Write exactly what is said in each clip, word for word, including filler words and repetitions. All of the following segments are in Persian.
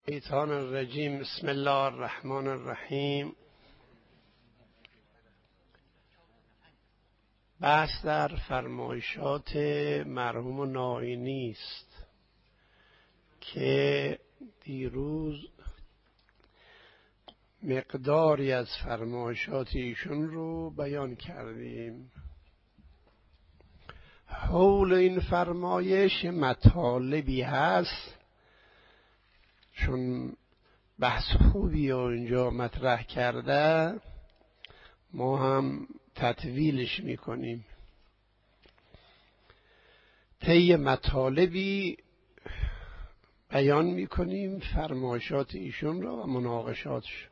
الشیطان الرجیم. بسم الله الرحمن الرحیم. بحث در فرمایشات مرحوم نائینی است که دیروز مقداری از فرمایشات ایشون رو بیان کردیم. حول این فرمایش مطالبی هست، چون بحث خوبی رو اینجا مطرح کرده ما هم تطویلش میکنیم. طی مطالبی بیان میکنیم فرمایشات ایشون را و مناقشاتش.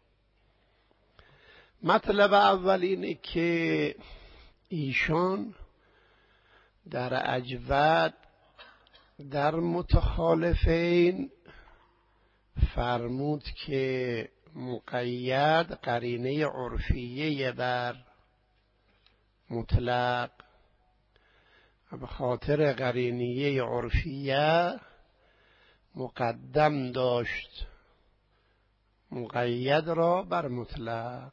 مطلب اول اینه که ایشان در اجود در متخالفین فرمود که مقید قرینه عرفیه بر مطلق، به خاطر قرینه عرفیه مقدم داشت مقید را بر مطلق.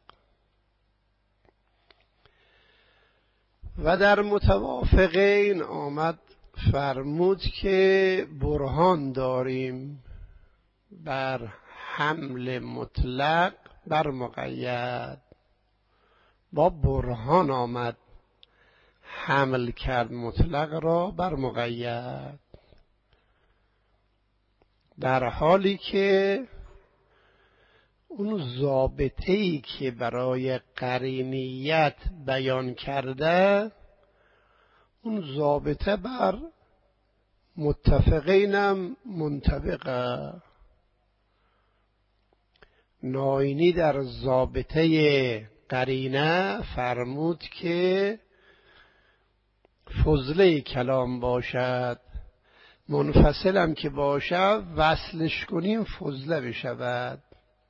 و در متوافقین آمد فرمود که برهان داریم بر حمل مطلق بر مقید. با برهان آمد حمل کرد مطلق را بر مقید، در حالی که اون ضابطه‌ای که برای قرینیت بیان کرده اون ضابطه بر متفقینم منطبقه. نائینی در ضابطه قرینه فرمود که فضله کلام باشد، منفصلم که باشد وصلش کنیم فضله بشود.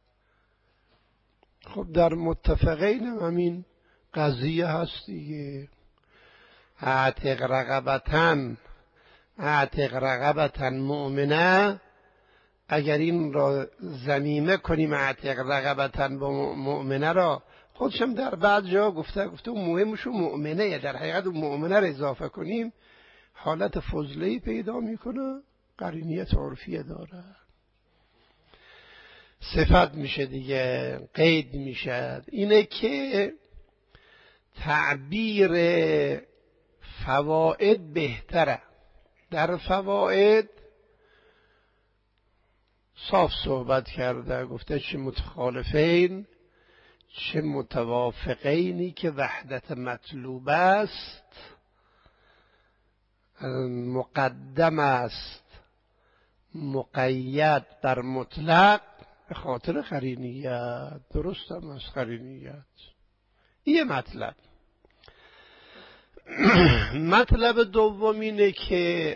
خب در متفقین همین قضیه هست دیگه. اعتق رقبتن اعتق رقبتن مؤمنه، اگر این را ضمیمه کنیم اعتق رقبتن با مؤمنه را، خودشم در بعض جا گفته گفته مهمشو مؤمنه، در حقیقت مؤمنه را اضافه کنیم حالت فضله‌ای پیدا میکنه، قرینیت عرفیه داره، صفت میشه دیگه، قید میشه. اینه که تعبیر فواید بهتره. در فواید صاف صحبت کرده، گفته چه متخالفین چه متوافقینی که وحدت مطلوب است مقدم است مقید بر مطلق به خاطر قرینیت. درست هم از قرینیت. این مطلب. مطلب دوم اینه که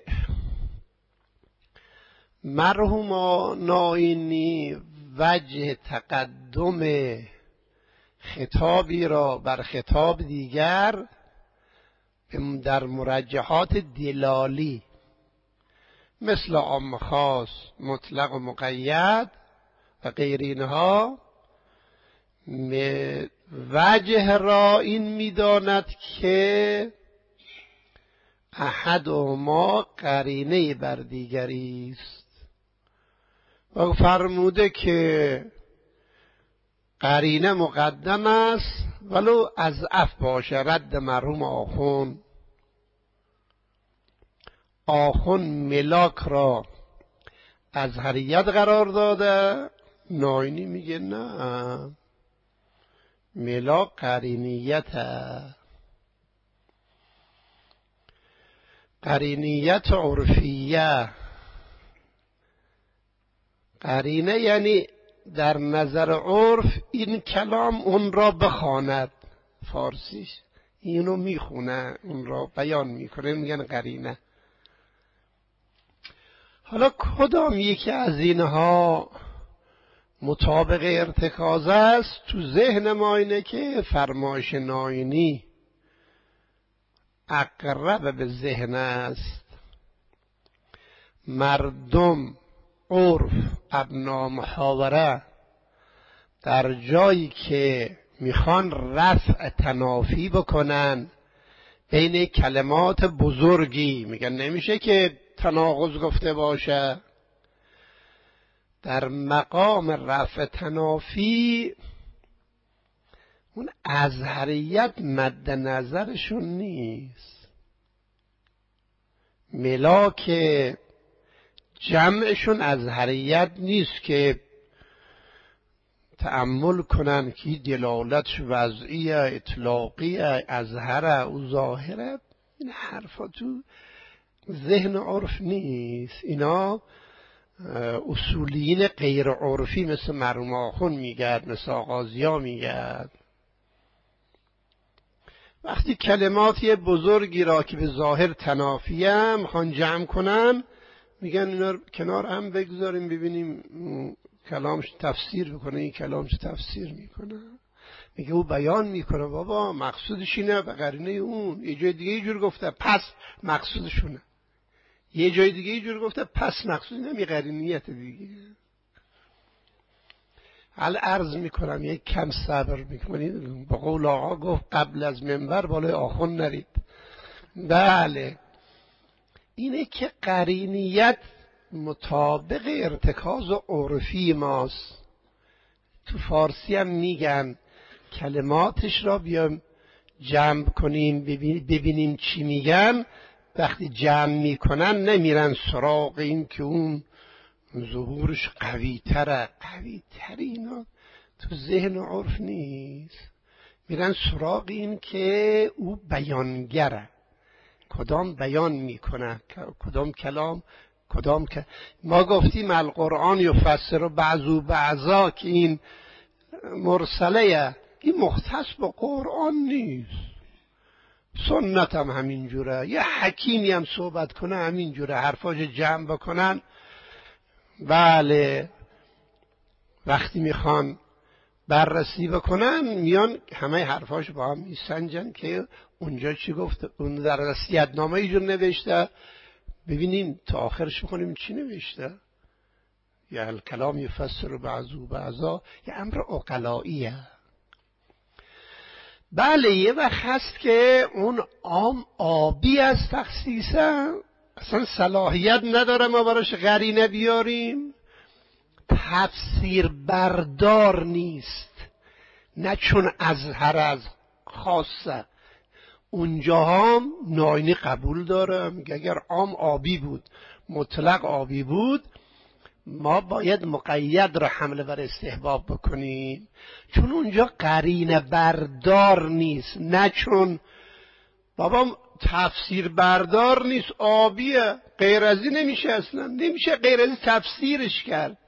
مرحوم نائینی وجه تقدم خطابی را بر خطاب دیگر در مرجحات دلالی مثل عام خاص مطلق و مقید و غیر اینها وجه را این میداند که احد ما قرینه بر دیگری است و فرموده که قرینه مقدم است ولو از اف باشه. رد مرحوم آخون آخون ملاک را ازهریت قرار داده، نائینی میگه نه، ملاک قرینیت. قرینیت عرفیه. قرینه یعنی در نظر عرف این کلام اون را بخواند، فارسیش اینو میخونه اون را بیان میکنه، میگن قرینه. حالا کدام یکی از اینها مطابق ارتکاز است؟ تو ذهن ما اینه که فرمایش نائینی اقرب به ذهن است. مردم عرف ابنا محاوره در جایی که میخوان رفع تنافی بکنن بین کلمات بزرگی، میگن نمیشه که تناقض گفته باشه، در مقام رفع تنافی اون ازهریت مد نظرشون نیست، ملاک جمعشون ازهریت نیست که تأمل کنن که دلالتش وضعیه، اطلاقیه، ازهره و ظاهره. این حرفا تو ذهن عرف نیست. اینا اصولیین غیر عرفی مثل مرحوم آخون میگرد، مثل آغازیا میگرد. وقتی کلماتی بزرگی را که به ظاهر تنافیه میخوان جمع کنن، میگن اینا رو کنار هم بگذاریم ببینیم کلامش تفسیر بکنه، این کلامش تفسیر میکنه. میگه او بیان میکنه بابا مقصودش اینه، به قرینه اون یه جای دیگه یه جور گفته پس مقصودشونه، یه جای دیگه یه جور گفته پس مقصود اینه، یه قرینیت دیگه. حال عرض میکنم یک کم صبر میکنید. با قول آقا گفت قبل از منبر بالای آخون نرید. بله اینه که قرینیت مطابق ارتکاز عرفی ماست. تو فارسی هم میگن کلماتش را بیام جمع کنیم ببینیم چی میگن. وقتی جمع میکنن نمیرن سراغ این که اون ظهورش قوی تره، قوی تر اینا تو ذهن عرف نیست. میرن سراغ این که او بیانگره، کدام بیان میکنه، کدام کلام کدام که ما گفتیم القرآن یفسر بعضو بعضا، که این مرسله، این مختص با قرآن نیست. سنت هم همین جوره، یه حکیمی هم صحبت کنه همین جوره، حرفاش جمع بکنن. بله وقتی میخوان بررسی بکنن میان همه حرفاش با هم میسنجن که اونجا چی گفته، اون در وصیت‌نامه یه جور نوشته، ببینیم تا آخرش بکنیم چی نوشته. یا الکلام یفسر بعضو بعضا، یه امر عقلاییه. بله یه وقت هست که اون عام آبی از تخصیصه، اصلا صلاحیت نداره ما براش قرینه بیاریم، تفسیر بردار نیست، نه چون ازهر از خاصه. اونجا هم ناینی قبول داره، میگه اگر عام آبی بود، مطلق آبی بود، ما باید مقید را حمله بر استحباب بکنیم، چون اونجا قرینه بردار نیست. نه چون بابا تفسیر بردار نیست، آبیه، غیر از این نمیشه، اصلا نمیشه غیر از تفسیرش کرد.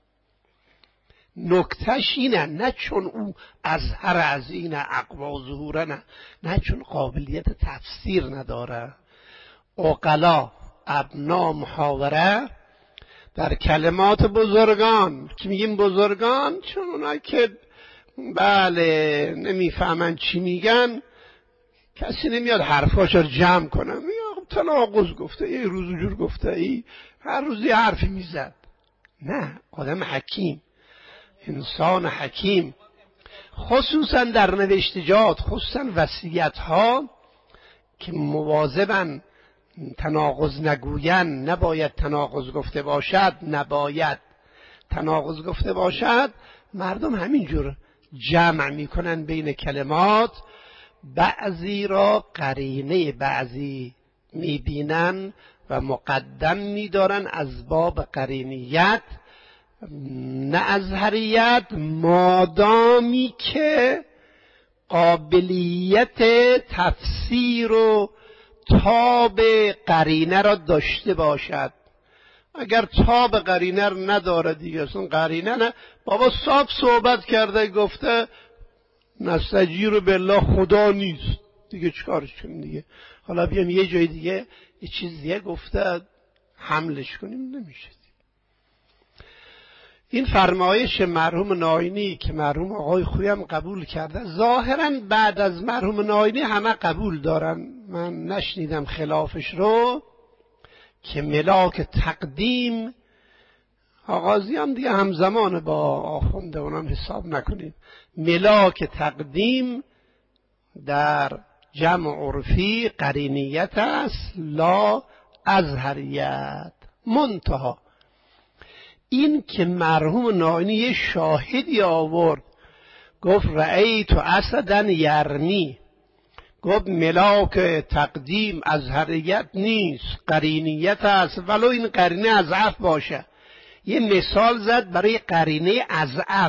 نکتهش اینه، نه چون او ازهر از اینه اقوا ظهوره، نه نه چون قابلیت تفسیر نداره. عقلا ابنا محاوره در کلمات بزرگان که میگیم بزرگان، چون اونایی که بله نمیفهمن چی میگن، کسی نمیاد حرفاش رو جمع کنه، میاد تناقض گفته، یه روز جور گفته، ای هر روز یه حرفی میزد. نه، آدم حکیم، انسان حکیم، خصوصا در نوشتجات، خصوصا وصیت ها که مواظبن تناقض نگوین، نباید تناقض گفته باشد، نباید تناقض گفته باشد، مردم همینجور جمع میکنن بین کلمات، بعضی را قرینه بعضی میبینن و مقدم میدارن از باب قرینیت، نه ازهریت، مادامی که قابلیت تفسیر و تاب قرینه را داشته باشد. اگر تاب قرینه را نداره دیگه، اصلا قرینه نه، بابا صاحب صحبت کرده گفته نستجیر بالله خدا نیست دیگه، چیکارش کنیم دیگه؟ حالا بیام یه جای دیگه یه چیز دیگه گفته حملش کنیم، نمیشه. این فرمایش مرحوم ناینی که مرحوم آقای خویی هم قبول کرده، ظاهرا بعد از مرحوم ناینی همه قبول دارن، من نشنیدم خلافش رو، که ملاک تقدیم آغازیان دیگه همزمان با آخونده اونم حساب نکنیم. ملاک تقدیم در جمع عرفی قرینیت است، لا ازهریت. منتها این که مرحوم نائینی یه شاهدی آورد، گفت رأیت اسدا یرمی، گفت ملاک تقدیم ازهریت نیست، قرینیت است، ولو این قرینه اضعف باشه. یه مثال زد برای قرینه اضعف.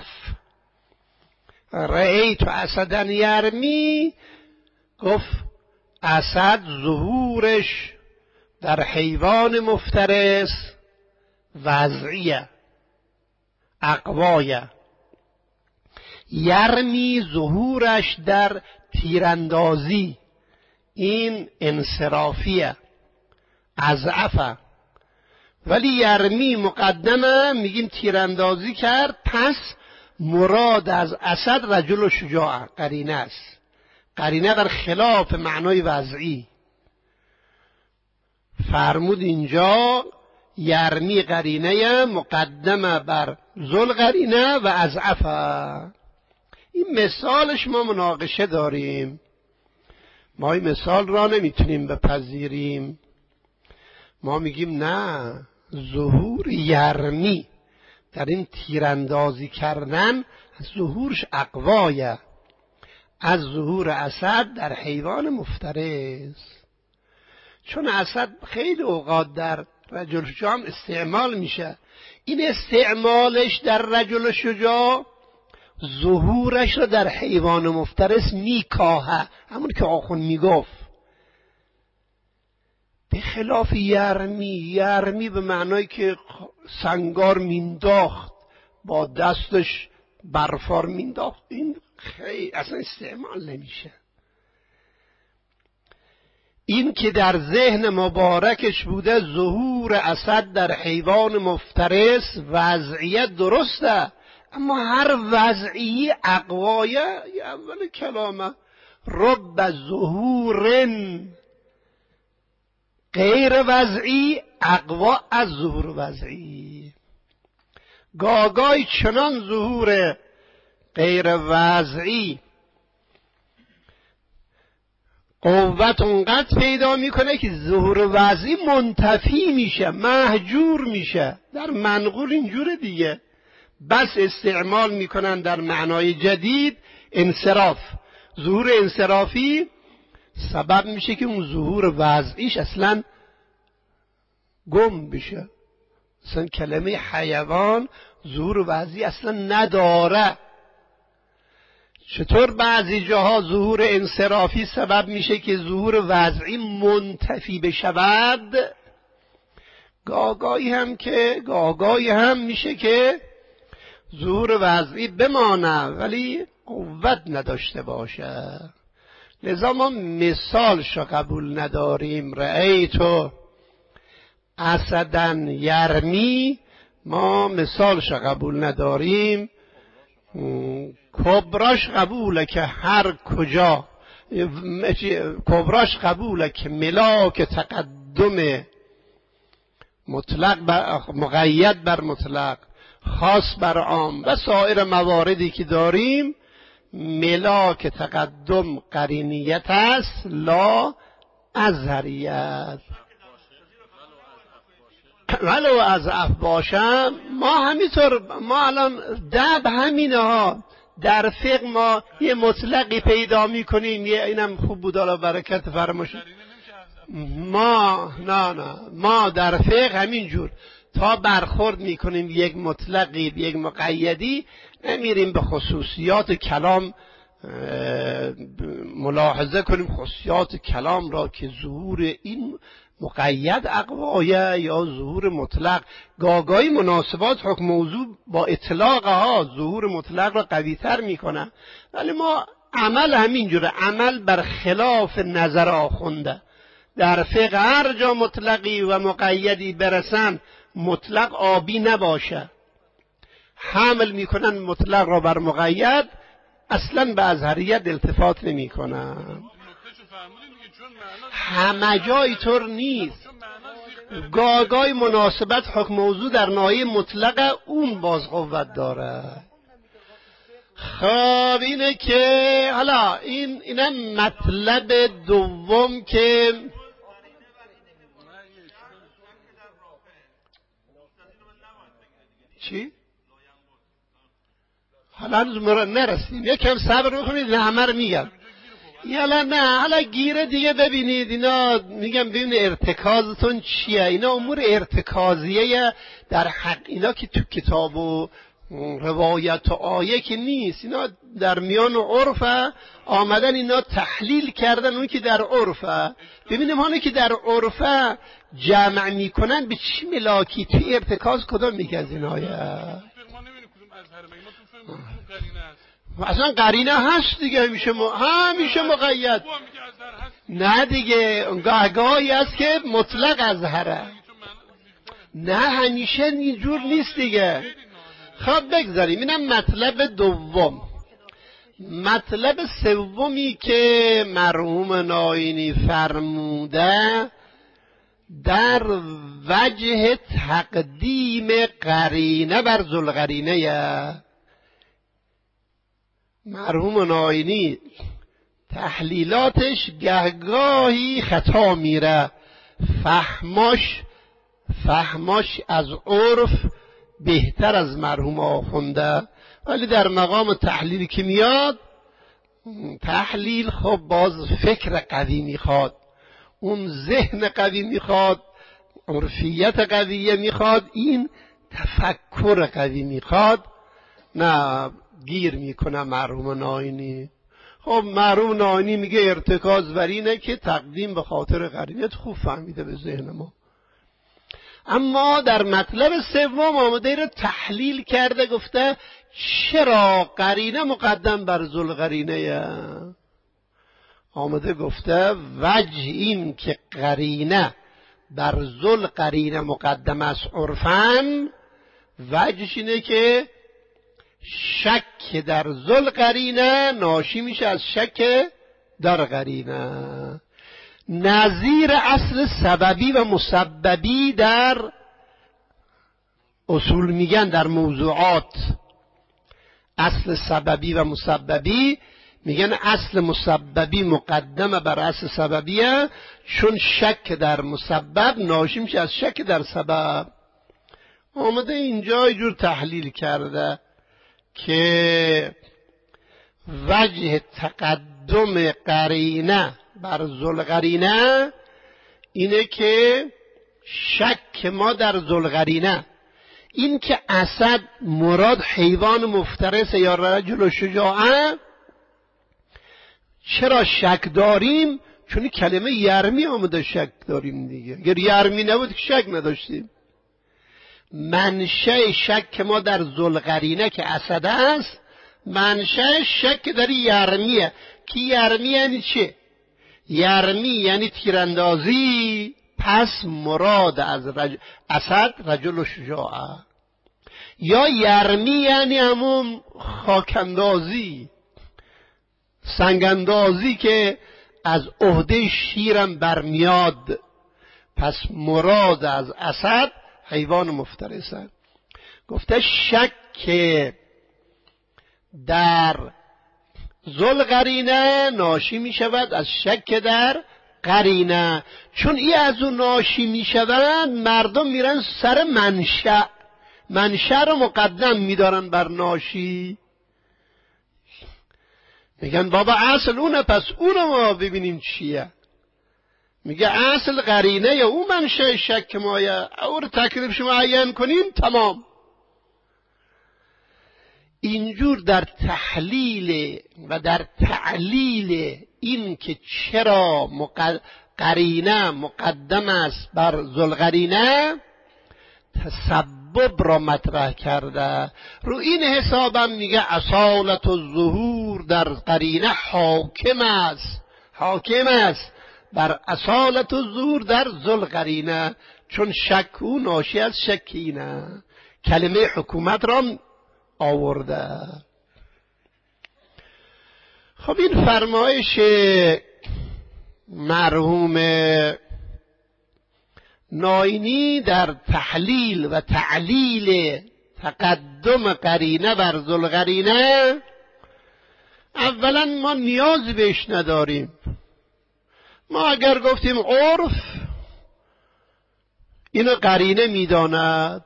رأیت اسدا یرمی، گفت اسد ظهورش در حیوان مفترس وضعیه، اقوایه. یرمی ظهورش در تیراندازی، این انصرافیه، اضعفه. ولی یرمی مقدمه، میگیم تیراندازی کرد، پس مراد از اسد رجل شجاع، قرینه است. قرینه در خلاف معنای وضعی. فرمود اینجا یرمی قرینه مقدمه بر ذل قرینه و اضعفه. این مثالش ما مناقشه داریم، ما این مثال را نمیتونیم بپذیریم. ما میگیم نه، ظهور یرمی در این تیراندازی کردن ظهورش اقوایه از ظهور اسد در حیوان مفترس. چون اسد خیلی اوقات در رجل شجاع استعمال میشه، این استعمالش در رجل شجاع ظهورش را در حیوان مفترس میکاهه، همون که آخون میگفت. به خلاف یرمی، یرمی به معنایی که سنگار مینداخت، با دستش برفار مینداخت، این خیلی اصلا استعمال نمیشه. این که در ذهن مبارکش بوده ظهور اسد در حیوان مفترس وضعیت درسته، اما هر وضعی اقوایه. اول کلامه رب ظهور غیر وضعی اقوا از ظهور وضعی. گاگای چنان ظهور غیر وضعی قوت اونقدر پیدا میکنه که ظهور وضعی منتفی میشه، محجور میشه. در منقول اینجوره دیگه، بس استعمال میکنن در معنای جدید انصراف. ظهور انصرافی سبب میشه که اون ظهور وضعیش اصلا گم بشه. اصلا کلمه حیوان ظهور وضعی اصلا نداره. چطور بعضی جاها ظهور انصرافی سبب میشه که ظهور وضعی منتفی بشود، گاگایی هم که گاگایی هم میشه که ظهور وضعی بمانه ولی قوت نداشته باشه. لذا ما مثالش قبول نداریم. رأیتو اسدن یرمی، ما مثالش قبول نداریم. کبراش قبوله که هر کجا، کبراش قبوله که ملاک تقدم مطلق بر مقید بر مطلق، خاص بر عام و سایر مواردی که داریم ملاک تقدم قرینیت است، لا ازهریت. ولو اضعف باشم ما همینطور، ما الان دب همینه ها. در فقه ما یه مطلقی پیدا میکنیم، یه اینم خوب بود الله برکت فرمایش. ما نه نه ما در فقه همینجور تا برخورد میکنیم یک مطلقی یک مقیدی، نمیریم به خصوصیات کلام ملاحظه کنیم خصوصیات کلام را که ظهور این مقید اقوایه یا ظهور مطلق. گاگای مناسبات حکم موضوع با اطلاق ها ظهور مطلق را قوی تر میکنه، ولی ما عمل همینجوره، عمل بر خلاف نظر آخونده. در فقه هر جا مطلقی و مقیدی برسن مطلق آبی نباشه، حمل میکنن مطلق را بر مقید، اصلا به ازهریت التفات نمیکنن. همه جای طور نیست، گاگای مناسبت حکم موضوع در ناحیه مطلق اون باز قوت داره. خب اینه که حالا این اینم مطلب دوم که چی؟ حالا هنوز نرسیم، یکم صبر بکنید نه همه رو میگم. یالا نه حالا گیره دیگه ببینید اینا میگم ببینید ارتکازتون چیه. اینا امور ارتکازیه در حق، اینا که تو کتاب و روایت و آیه که نیست، اینا در میان عرفه آمدن، اینا تحلیل کردن اون که در عرفه. ببینیم حالا که در عرفه جمع میکنن به چی ملاکی تو ارتکاز کدام میگه از این آیه. اصلا قرینه هست دیگه، همیشه م... همیشه مقید نه دیگه، گاهگاهی هست که مطلق اظهره، نه همیشه اینجور نیست دیگه. خب بگذاریم اینم مطلب دوم. مطلب سومی که مرحوم ناینی فرموده در وجه تقدیم قرینه بر ذوالقرینه. مرحوم ناینی تحلیلاتش گهگاهی خطا میره، فهماش فهماش از عرف بهتر از مرحوم آخونده، ولی در مقام تحلیل که میاد، تحلیل خب باز فکر قوی میخواد، اون ذهن قوی میخواد، عرفیت قویه میخواد، این تفکر قوی میخواد. نه گیر میکنه مرحوم ناینی. خب مرحوم ناینی میگه ارتکاز بر اینه که تقدیم به خاطر قرینه، خوب فهمیده به ذهن ما. اما در مطلب سوم آمده رو تحلیل کرده، گفته چرا قرینه مقدم بر ذوالقرینه. آمده گفته وجه این که قرینه بر ذوالقرینه مقدم است عرفاً، وجهش اینه که شک در ذوالقرینه ناشی میشه از شک در قرینه. نظیر اصل سببی و مسببی در اصول میگن، در موضوعات اصل سببی و مسببی میگن اصل مسببی مقدمه بر اصل سببیه، چون شک در مسبب ناشی میشه از شک در سبب. آمده اینجا یه جور تحلیل کرده که وجه تقدم قرینه بر ذوالقرینه اینه که شک ما در ذوالقرینه، این که اسد مراد حیوان مفترس یا رجل و شجاعه، چرا شک داریم؟ چون کلمه یرمی آمده شک داریم دیگه. اگر یرمی نبود که شک نداشتیم. منشأ شک ما در ذوالقرینه که اسد است، منشأ شک در یرمیه که یرمی یعنی چه؟ یرمی یعنی تیراندازی، پس مراد از رج... اسد رجل و شجاعه. یا یرمی یعنی همون خاکندازی، سنگندازی که از عهده شیرم برمیاد، پس مراد از اسد حیوان مفترسه. گفته شک در ذوالقرینه ناشی می شود از شک در قرینه، چون این از اون ناشی می شود مردم میرن سر منشأ، منشأ رو مقدم میدارن بر ناشی. میگن بابا اصل اونه، پس اونو ما ببینیم چیه. میگه اصل قرینه یا اون منشأ شک مایه، او رو تکلیفش معین کنیم تمام. اینجور در تحلیل و در تعلیل این که چرا مقد... قرینه مقدم است بر ذوالقرینه، تسبب را مطرح کرده. رو این حسابم میگه اصالت الظهور در قرینه حاکم است، حاکم است بر اصالت الظهور در ذوالقرینه، چون شک او ناشی از شک اینه. کلمه حکومت را آورده. خب این فرمایش مرحوم ناینی در تحلیل و تعلیل تقدم قرینه بر ذوالقرینه اولا ما نیازی بهش نداریم. ما اگر گفتیم عرف اینو قرینه میداند،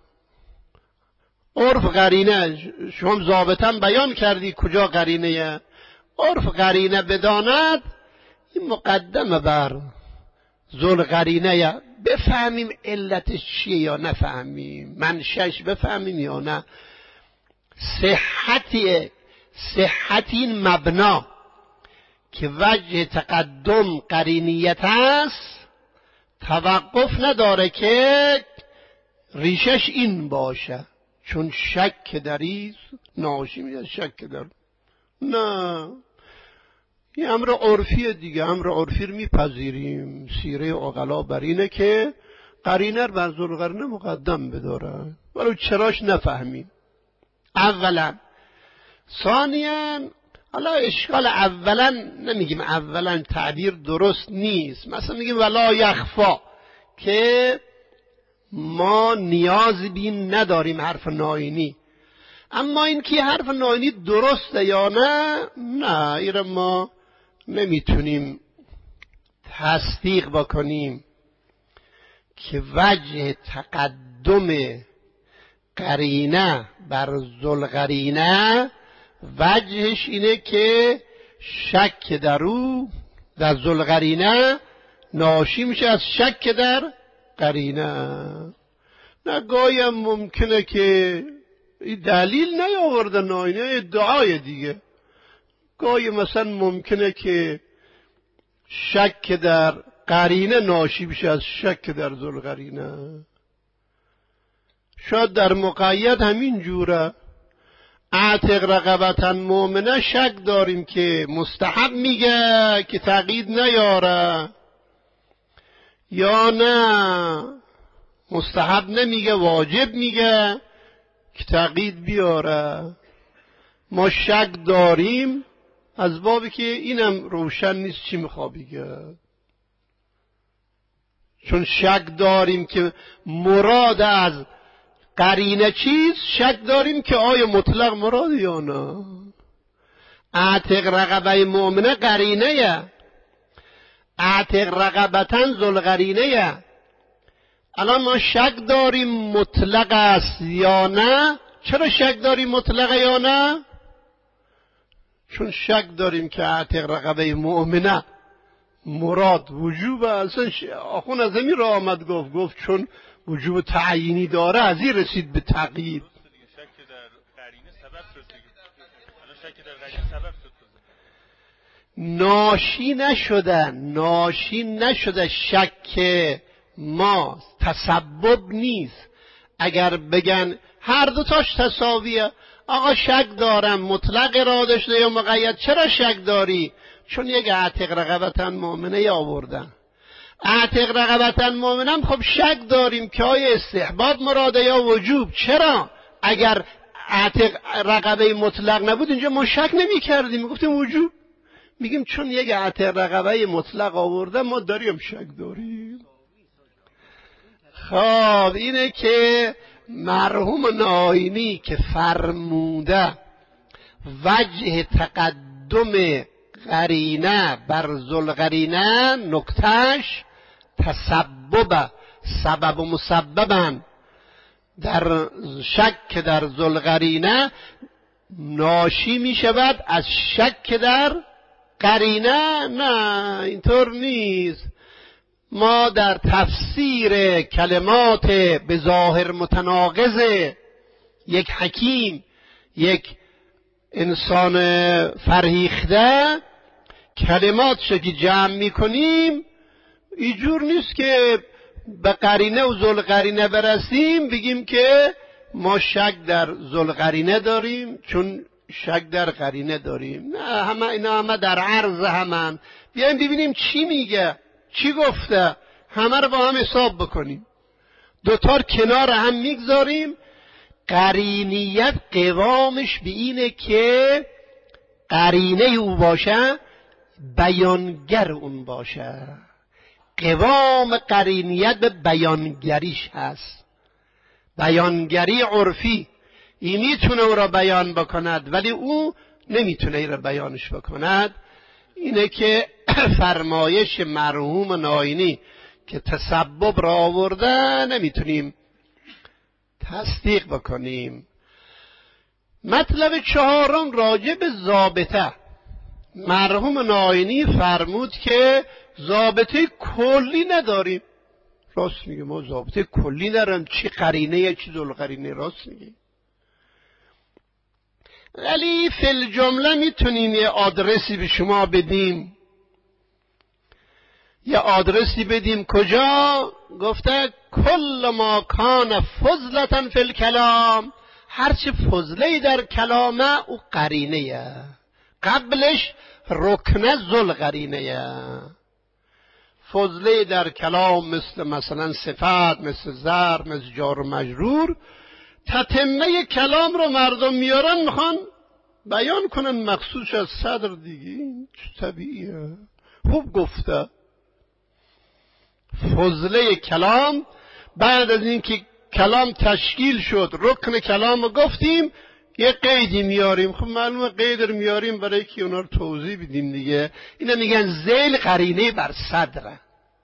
عرف قرینه، شما ضابطاً بیان کردی کجا قرینه، عرف قرینه بداند، این مقدمه بر ذوالقرینه. بفهمیم علتش چیه یا نفهمیم، منشأش بفهمیم یا نه. صحتی صحت این مبنا که وجه تقدم قرینیت است توقف نداره که ریشش این باشه، چون شک دریز ناشی میاد شک در نه، این امر عرفیه دیگه، امر عرفی رو میپذیریم. سیره عقلا بر اینه که قرینه بر ذوالقرینه مقدم بداره، ولی چراش نفهمیم اولا. ثانیاً حالا اشکال اولا نمیگیم، اولا تعبیر درست نیست، مثلا میگیم ولا یخفا که ما نیازی بین نداریم حرف ناینی. اما این که حرف ناینی درسته یا نه، نه این ما نمیتونیم تصدیق بکنیم که وجه تقدم قرینه بر ذوالقرینه وجهش اینه که شک در او در ذوالقرینه ناشی میشه از شک در قرینه. نه گاهی هم ممکنه که این دلیل نیاورده ناینه، ادعای دیگه. گاهی مثلا ممکنه که شک در قرینه ناشی بشه از شک در ذوالقرینه. شاید در مقید همین جوره، اعتق رقبتا مؤمنه شک داریم که مستحب میگه که تقیید نیاره، یا نه مستحب نمیگه واجب میگه که تقیید بیاره. ما شک داریم از بابی که اینم روشن نیست چی میخوا بگه، چون شک داریم که مراد از قرینه چیز، شک داریم که آیا مطلق مراد یا نه. اعتق رقبه مؤمنه قرینه یه، اعتق رقبتن ذوالقرینه یه. الان ما شک داریم مطلق است یا نه. چرا شک داریم مطلق یا نه؟ چون شک داریم که اعتق رقبه مؤمنه مراد وجوب. اصلا آخون از همین را آمد گفت گفت چون وجوب تعیینی داره از این رسید به تقیید. شک در قرینه سبب شد دیگه. الان شک در قرینه سبب شد. ناشی نشده ناشی نشده شک ما تسبب نیست. اگر بگن هر دو تاش تساویه، آقا شک دارم مطلق را داشته یا مقید، چرا شک داری؟ چون یک اعتق رقبتن مؤمنه آوردن. اعتق رقبتن مؤمنم خب شک داریم که آیا استحباب مراده یا وجوب. چرا؟ اگر اعتق رقبه مطلق نبود اینجا ما شک نمی کردیم، می گفتیم وجوب. میگیم چون یک اعتق رقبه مطلق آورده ما داریم شک داریم. خب اینه که مرحوم ناینی که فرموده وجه تقدم قرینه بر ذوالقرینه نکتهش تسبب سبب و مسببن در شک در ذوالقرینه ناشی می شود از شک در قرینه. نه اینطور نیست. ما در تفسیر کلمات به ظاهر متناقض یک حکیم، یک انسان فرهیخته، کلماتش که جمع میکنیم اینجور نیست که به قرینه و ذوالقرینه برسیم بگیم که ما شک در ذوالقرینه داریم چون شک در قرینه داریم. نه، همه اینا همه در عرض همن. بیایم ببینیم چی میگه، چی گفته، همه رو با هم حساب بکنیم، دوتار کنار هم میگذاریم. قرینیت قوامش به اینه که قرینه او باشه، بیانگر اون باشه. قوام قرینیت به بیانگریش هست. بیانگری عرفی این میتونه او را بیان بکند ولی او نمیتونه این را بیانش بکند. اینه که فرمایش مرحوم ناینی که تسبب را آورده نمیتونیم تصدیق بکنیم. مطلب چهارم راجع به ضابطه. مرحوم ناینی فرمود که ضابطه کلی نداریم. راست میگه، ما ضابطه کلی نداریم. چی قرینه چی ذوالقرینه، راست میگه. ولی فی الجمله میتونیم یه آدرسی به شما بدیم، یه آدرسی بدیم. کجا؟ گفته کل ما کان فضلة فی الکلام، هرچی فضله در کلامه او قرینه، قبلش رکنه ذوالقرینه. فضله در کلام مثل مثلا صفات، مثل ظرف، مثل جار و مجرور، تتمه کلام رو مردم میارن میخوان بیان کنن مخصوص از صدر دیگه. طبیعیه، خوب گفته. فضله کلام بعد از اینکه کلام تشکیل شد، رکن کلام رو گفتیم، یه قیدی میاریم. خب معلومه قید رو میاریم برای که اونا رو توضیح بدیم دیگه. اینا میگن ذیل قرینه بر صدره.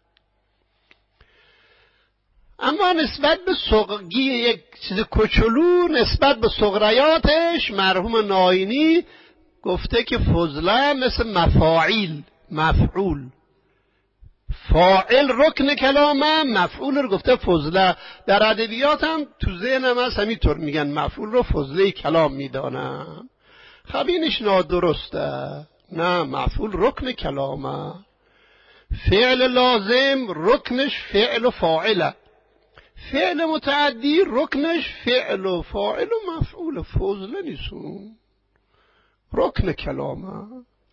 اما نسبت به صغگی یک چیز کوچولو، نسبت به صغریاتش، مرحوم ناینی گفته که فضله مثل مفاعیل، مفعول. فاعل رکن کلامه، مفعول رو گفته فضله. در ادبیات هم تو ذهنم هست همینطور میگن، مفعول رو فضله کلام میدانم. خب اینش نادرسته. نه، مفعول رکن کلامه. فعل لازم رکنش فعل و فاعله. فعل متعدی رکنش فعل و فاعل و مفعول، فضله نیستون، رکن کلامه.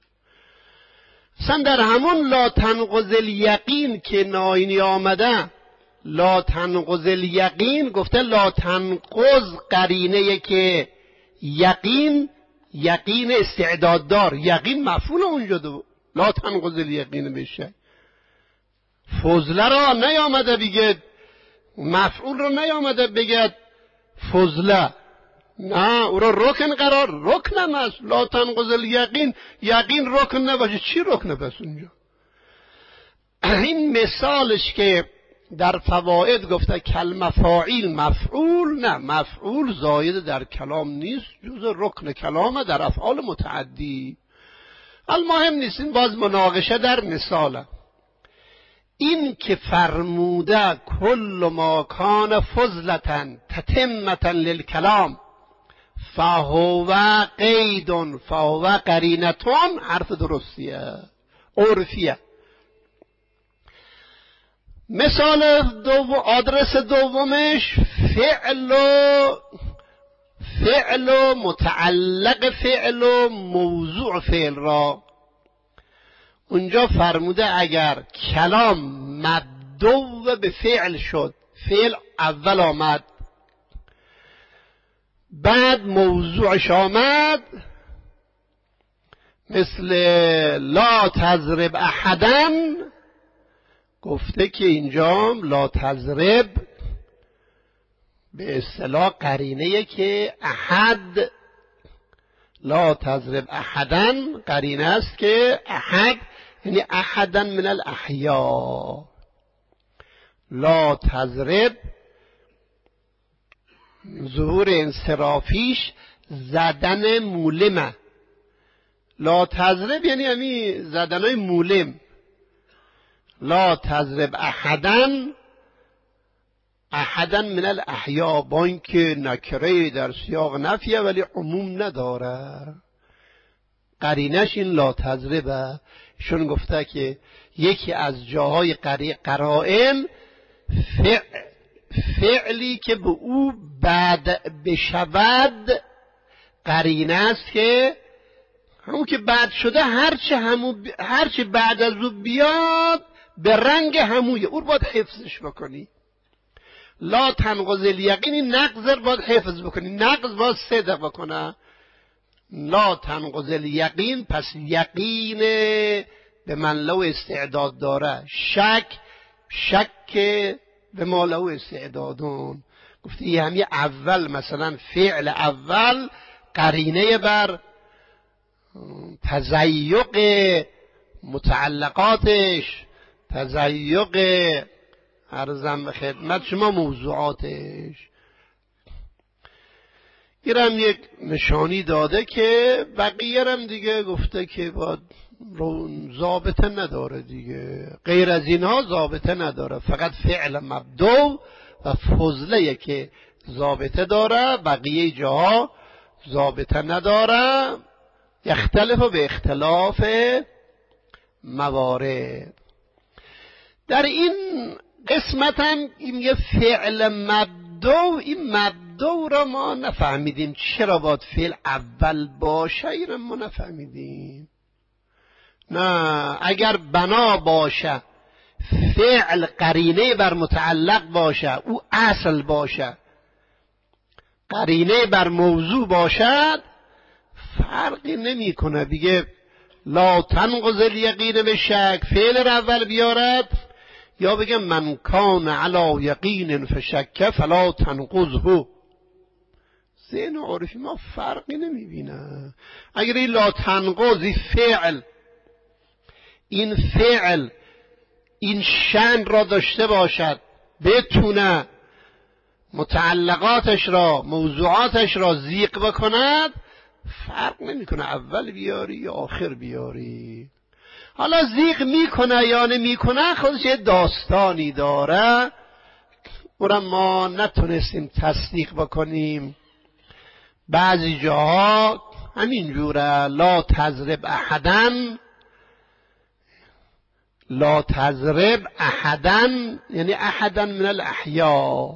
اصلا در همون لا تنقض الیقین که ناینی آمده، لا تنقض الیقین گفته لا تنقض قرینه که یقین، یقین استعداددار، یقین مفعول اونجا دو. لا تنقض الیقین بشه. فضله را نیامده بگه، مفعول رو نیامده بگه فضله، نه، او را رکن قرار، رکن هم هست. لا تنقض الیقین، یقین رکن نباشه، چی رکنه پس اونجا؟ این مثالش که در فواید گفته کلمه فاعیل مفعول، نه، مفعول زاید در کلام نیست، جز رکن کلامه در افعال متعدی. المهم نیست، این باز مناقشه در مثاله. این که فرموده کل ما کان فضلة تتمة للکلام فهو قید فهو قرینتون، حرف درستیه، عرفیه. مثال دو، آدرس دومش فعل و فعل و متعلق فعل و موضوع فعل را. اونجا فرموده اگر کلام مبدو به فعل شد، فعل اول آمد بعد موضوعش آمد، مثل لا تضرب احدن، گفته که اینجا لا تضرب به اصطلاح قرینه که احد، لا تضرب احدن قرینه است که احد یعنی احدا من الاحیا. لا تضرب ظهور انصرافیش زدن مولمه. لا تضرب یعنی همی زدنای مولم. لا تضرب احدن، احدا من الاحیا، با اینکه نکره در سیاق نفیه ولی عموم نداره، قرینش این لا تضربه. شون گفته که یکی از جاهای قرائن فعلی که به او بعد بشود قرینه است که همون که بعد شده هرچه, همو ب... هرچه بعد از او بیاد به رنگ همویه، اون باید حفظش بکنی. لا تنقض الیقینی نقض باید حفظ بکنی، نقض باید صدق بکنه. لا تنقض الیقین، پس یقین به من لو استعداد داره، شک شک به ما له استعدادون. گفته یعنی اول مثلا فعل اول قرینه بر تزیق متعلقاتش، تزیق عرضم به خدمت شما موضوعاتش. اینم یک نشانی داده که بقیه هم دیگه گفته که باید ضابطه نداره دیگه، غیر از اینها ضابطه نداره، فقط فعل مبدو و فضله که ضابطه داره، بقیه جاها ضابطه نداره. یختلف به اختلاف موارد. در این قسمت هم این یه فعل مبدو، این مبدو را ما نفهمیدیم چرا باید فعل اول باشه، این ما نفهمیدیم. نه، اگر بنا باشه فعل قرینه بر متعلق باشه، او اصل باشه، قرینه بر موضوع باشد، فرقی نمی کنه دیگه. لا تنقض الیقین به شک، فعل را اول بیارد، یا بگه من کان علی یقین فشک فلا تنقضه. ذهن عارفی ما فرقی نمی بینه. اگر این لا تنقض فعل، این فعل این شأن را داشته باشد، بتونه متعلقاتش را، موضوعاتش را ذیق بکند، فرق نمیکنه اول بیاری یا آخر بیاری. حالا ذیق میکنه یا نمیکنه خودش یه داستانی داره، اونم ما نتونستیم تصدیق بکنیم. بعضی جاها همین جوره، لا تضرب احدن، لا تضرب احدن یعنی احدن من الاحیا.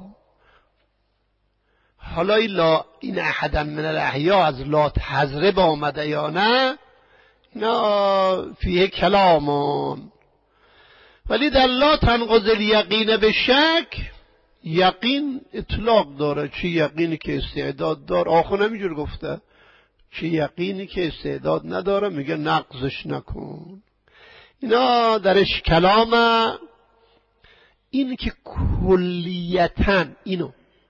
حالا این, لا این احدن من الاحیا از لا تضرب آمده یا نه، اینا فیه کلامون. ولی در لا تنقض الیقین به شک، یقین اطلاق داره. چه یقینی که استعداد داره، آخو نمیجور گفته، چه یقینی که استعداد نداره میگه نقضش نکن. اینا درش کلامه. این که کلیتاً اینو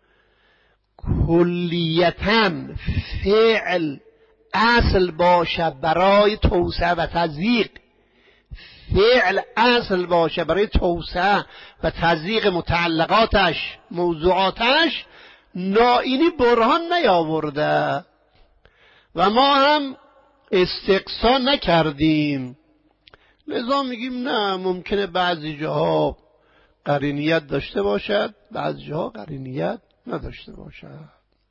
کلیتاً فعل اصل باشه برای توسعه و تضییق، فعل اصل باشه برای توسعه و تضییق متعلقاتش، موضوعاتش، نائینی برهان نیاورده و ما هم استقصا نکردیم. لذا میگیم نه، ممکنه بعضی جاها قرینیت داشته باشد، بعضی جاها قرینیت نداشته باشد.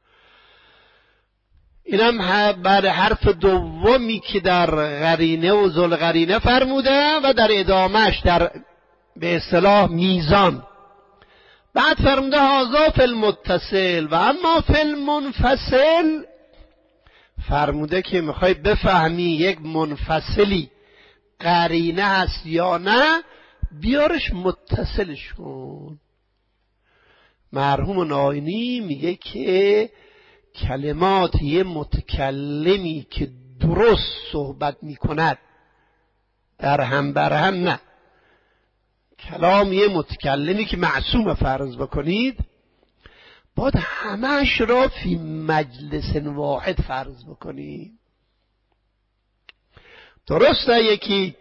اینم بعد حرف دومی که در قرینه و ذل قرینه فرموده و در ادامهش در به اصطلاح میزان. بعد فرموده هذا فی المتصل و اما فی المنفصل، فرموده که میخوای بفهمی یک منفصلی قرینه هست یا نه، بیارش متصلش کن. مرحوم نائینی میگه که کلمات یه متکلمی که درست صحبت میکند در هم بر هم نه، کلام یه متکلمی که معصوم فرض بکنید، باید همهش را فی مجلس واحد فرض بکنید. درسته یکی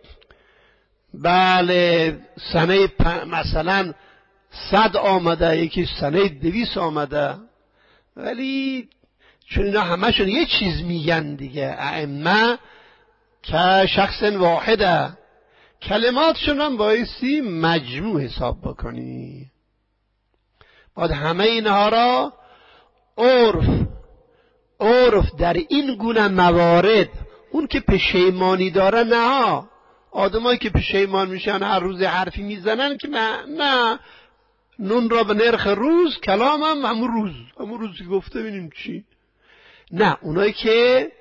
بله سنه مثلا صد آمده، یکی سنه دویست آمده، ولی چون اینا همشون یه چیز میگن دیگه، ائمه که شخص واحده، کلماتشون هم بایستی مجموع حساب بکنی. باید همه اینها را عرف عرف در این گونه موارد، اون که پشیمانی داره نه، آدمایی که پشیمان میشن هر روز حرفی میزنن که نه نه نون را به نرخ روز، کلام هم همون روز همون روز که گفته ببینیم چی. نه، اونایی که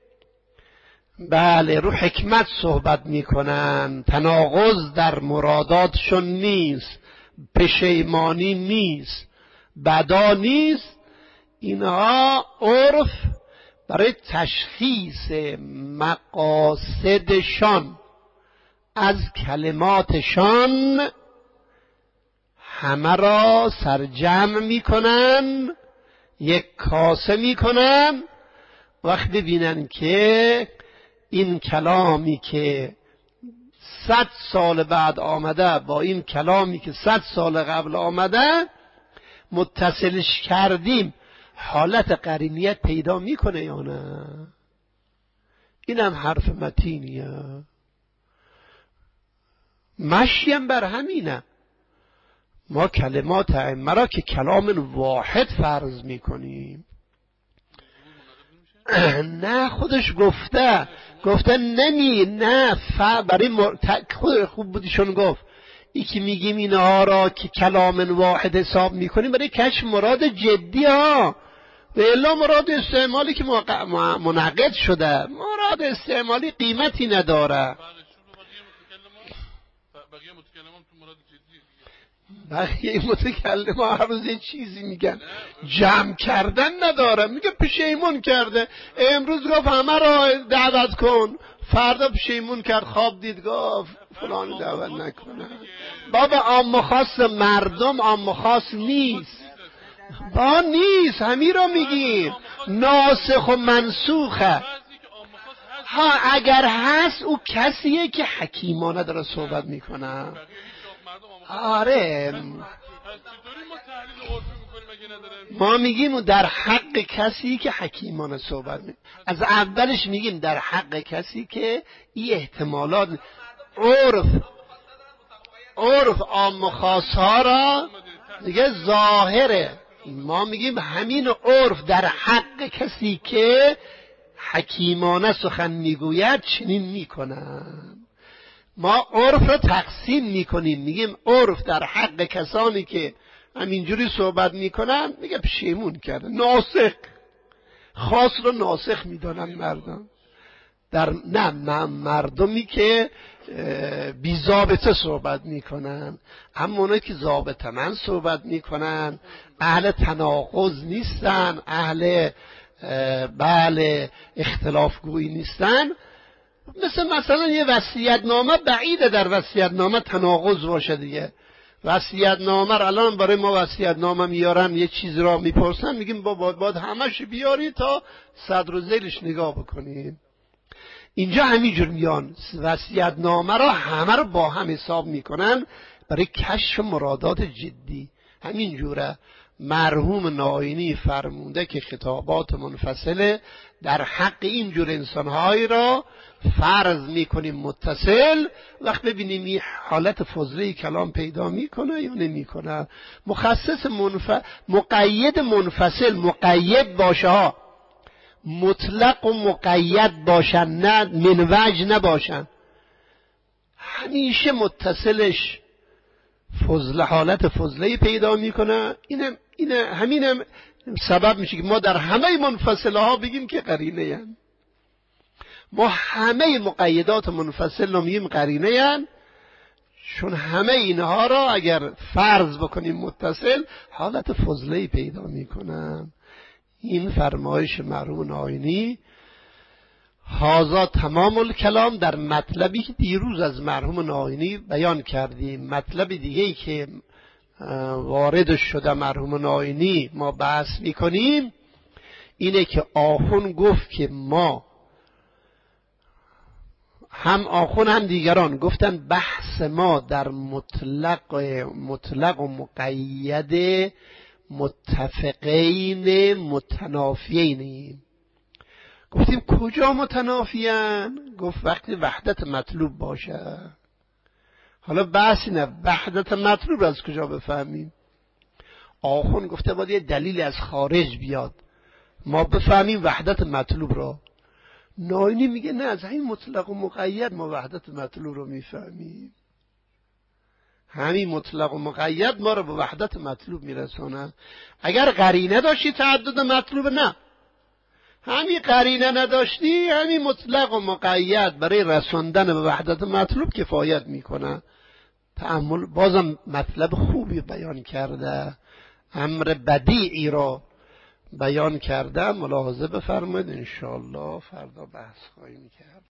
بله رو حکمت صحبت میکنن، تناقض در مراداتشون نیست، پشیمانی نیست، بدا نیست، اینها عرف برای تشخیص مقاصدشان از کلماتشان همه را سرجمع میکنن، یک کاسه میکنن، وقت ببینن که این کلامی که صد سال بعد آمده با این کلامی که صد سال قبل آمده متصلش کردیم، حالت قرینیت پیدا میکنه یا نه؟ اینم حرف متینیه. مشیم بر همینه. ما کلمات ائمه را که کلام واحد فرض میکنیم. نه خودش گفته گفته نمی نه ف برای مر... خود خوب بودیشون گفت ای که میگیم اینها را که کلام واحد حساب میکنیم برای کشف مراد جدی ها، و الا مراد استعمالی که موقع... منعقد شده، مراد استعمالی قیمتی نداره. بقیه متکلم ها هر روز یه چیزی میگن، جمع کردن نداره. میگه پشیمون کرده، امروز گفت همه را دعوت کن، فردا پشیمون کرد، خواب دید گفت فلان دعوت نکنه. بابا عام خاص مردم عام خاص نیست، با نیست، همین را میگیم ناسخ و منسوخه. ها اگر هست او کسیه که حکیمانه داره صحبت میکنه. آره ما میگیم در حق کسی که حکیمانه صحبت میکنه. از اولش میگیم در حق کسی که این احتمالات عرف عرف عام و خاص ها را دیگه ظاهره. ما میگیم همین عرف در حق کسی که حکیمانه سخن میگوید چنین میکنن. ما عرف را تقسیم میکنیم، میگیم عرف در حق کسانی که همینجوری صحبت میکنن میگه پشیمون کرده، ناسخ خاص رو ناسخ میدانن مردم. در نه مردمی که بی ضابطه صحبت میکنن، اما اونایی که ضابطه‌مند صحبت میکنن، اهل تناقض نیستن، اهل بله اختلاف گویی نیستن. مثل مثلا یه وصیت‌نامه، بعیده در وصیت‌نامه تناقض باشه دیگه. وصیت‌نامه الان برای ما وصیت‌نامه میارن، یه چیز را میپرسن، میگیم بابا باید همش بیاری تا صدر و ذیلش نگاه بکنیم. اینجا همینجور میان وصیت‌نامه را همه رو با هم حساب میکنن برای کشف مرادات جدی. همینجوره مرحوم ناینی فرمونده که خطابات منفصله در حق اینجور انسانهایی را فرض میکنیم متصل، وقت ببینیم این حالت فضله کلام پیدا میکنه یا نمیکنه. مخصص منف... مقید منفصل مقید باشه ها، مطلق و مقید باشن، نه من وجه نباشن، همیشه متصلش فضله حالت فضله پیدا میکنه. اینم اینه همینم سبب میشه که ما در همه منفصله ها بگیم که قرینه ین. ما همه مقیدات منفصل رو میگیم قرینه ین، چون همه اینها را اگر فرض بکنیم متصل حالت فضله پیدا میکنن. این فرمایش مرحوم ناینی. هذا تمام الکلام در مطلبی که دیروز از مرحوم ناینی بیان کردیم. مطلب دیگه‌ای که وارد شده مرحوم ناینی ما بحث میکنیم اینه که آخون گفت که ما هم آخون هم دیگران گفتن بحث ما در مطلق مطلق و مقید متفقین متنافیین. گفتیم کجا متنافیان؟ گفت وقتی وحدت مطلوب باشه. حالا بحث اینه وحدت مطلوب از کجا بفهمیم؟ آخون گفته باید یه دلیل از خارج بیاد ما بفهمیم وحدت مطلوب را. ناینی میگه نه، از همین مطلق و مقید ما وحدت مطلوب رو میفهمیم. همین مطلق و مقید ما رو به وحدت مطلوب میرسونه. اگر قرینه داشتی تعدد مطلوب، نه همین قرینه نداشتی، همین مطلق و مقید برای رساندن به وحدت مطلوب کفایت میکنه. تأمل بازم مطلب خوبی بیان کرده، امر بدیعی را بیان کرده. ملاحظه بفرمایید، انشاءالله فردا بحث خواهیم کرد.